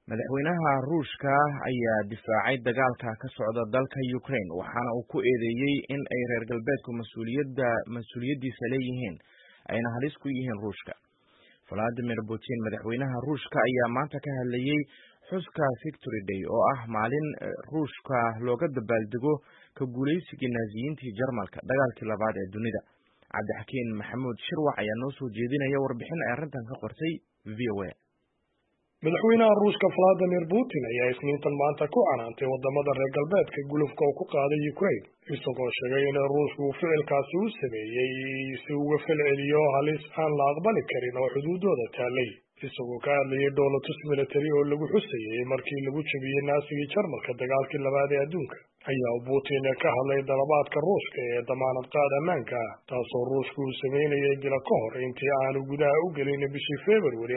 madaxweynaha Ruushka ayaa difaacay dagaalka ka socda dalka Ukraine waxaana uu ku eedeeyay in ay reer galbeedku mas'uuliyadiisa leeyihiin ayna halis ku yihiin Ruushka. Vladimir Putin madaxweynaha Ruushka ayaa maanta ka hadlayay xuska Victory Day oo ah maalin Ruushka looga dabaaldego ka guuleysigii Naaziyiintii Jarmalka dagaalkii labaad ee dunida. Cabdixakiin Maxamuud Shirwac ayaa noo soo jeedinaya warbixin ay arrintan ka qortay VOA. madaxweynaha Ruushka Vladimir Putin ayaa isniintan maanta ku canaantay wadamada reer galbeedka gulufka uu ku qaaday Ukraine isagoo sheegay in Ruushku uu ficilkaasi u sameeyay si uu uga falceliyo halis aan la aqbali karin oo xuduudooda taalay isagoo ka hadlayay dowladtus military oo lagu xusayay markii lagu jabiyay Naasigii Jarmalka dagaalkii labaad ee adduunka ayaa Putin ka hadlay dalabaadka Ruushka ee damaanad qaad ammaanka taasoo Ruushku uu sameynayay bila ka hor intii aanu gudaha u gelin bishii February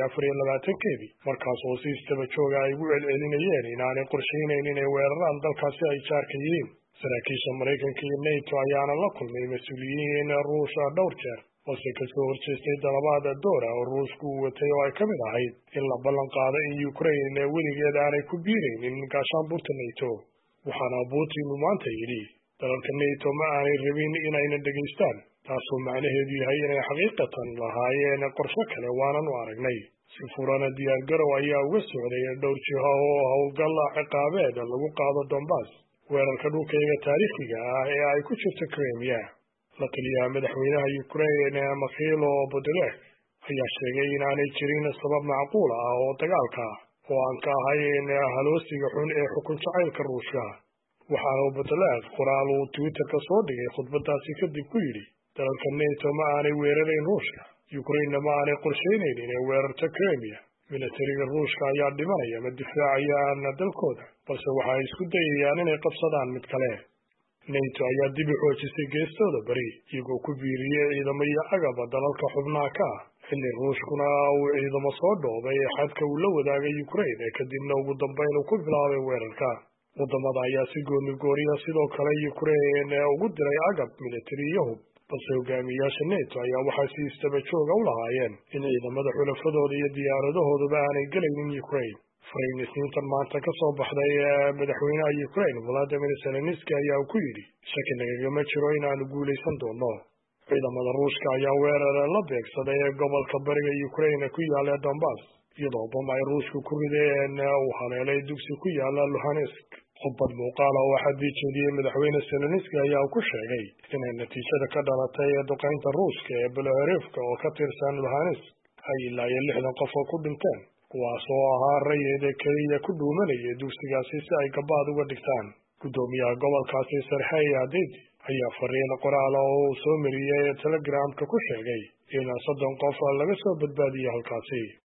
24 markaas oo si istaba jooga ay ugu celcelinayeen inaanay qorsheynayn inay weeraraan dalkaasi ay jaarka yihiin saraakiisha Mareykanka iyo NATO ayaana la kulmay mas'uuliyiin Ruushka dhowr jeer oo si kasoo horjeestay dalabaada doora oo Ruushku uu watay oo ay ka mid ahayd in la ballan qaado in Ukraine weligeed aanay ku biiraynin gaashaanbuurta NATO waxaana Putin maanta yidhi dalalka NATO ma aanay rabin inayna dhegaystaan taasoo macnaheedu yahay inay xaqiiqatan lahaayeen qorshe kale waanan u aragnay si furana diyaargarow ayaa uga socday dhowr jiho oo howlgal ciqaabeed lagu qaado Donbass weerarka dhulkayga taariikhiga ah ee ay ku jirto Crimea la taliyaha madaxweynaha Ukraine Mikhailo Podolyak ayaa sheegay inaanay jirin sabab macquul ah oo dagaalka oo aan ka ahayn haloosiga xun ee xukun jacaylka Ruushka waxaana Podolyak qoraal uu Twitter ka soo dhigay khudbadaasi kadib ku yidhi dalalka NATO ma aanay weerarayn Ruushka Ukraine ma aanay qorsheynayn inay weerarto Crimea militariga Ruushka ayaa dhimanaya ma difaacayaan dalkooda balse waxay isku dayayaan inay qabsadaan mid kale NATO ayaa dib u xoojisay geestooda bari iyagoo ku biiriyay ciidamo iyo agab dalalka xubnaha ka ah xilli Ruushkuna uu ciidamo soo dhoobay xadka uu la wadaagay Ukraine kadibna ugu dambeyn uu ku bilaabay weerarka wadamada ayaa si gooni sidoo kale Ukraine ugu diray agab militari iyo hub balse hogaamiyayaasha NATO ayaa waxay si istaba jooga u lahaayeen in ciidamada xulafadooda iyo diyaaradahooduba aanay gelaynin Ukraine fariin isniintan maanta ka soo baxday madaxweynaha Ukraine Volodymyr Zelensky ayaa ku yidhi shaki nagagama jiro inaanu guuleysan doono ciidamada Ruushka ayaa weerar la beegsaday gobolka bariga Ukraine ku yaala Donbass iyadoo bom ay Ruushku ku rideen uu haleelay dugsi ku yaala Luhansk khudbad muuqaal oo waxaa diijeediyay madaxweyne Zelensky ayaa ku sheegay inay natiijada ka dhalatay duqeynta Ruushka ee Belgorod oo ka tirsan Luhansk ay ilaa 60 qof ku dhinteen kuwaas oo ahaa rayid kaliya ku dhuumanaya dugsigaasi si ay gabaad uga dhigtaan gudoomiyaha gobolkaasi Serhiy Haidai ayaa fariin qoraal oo soo mariyay Telegramka ku sheegay in 30 qof laga soo badbaadiyay halkaasi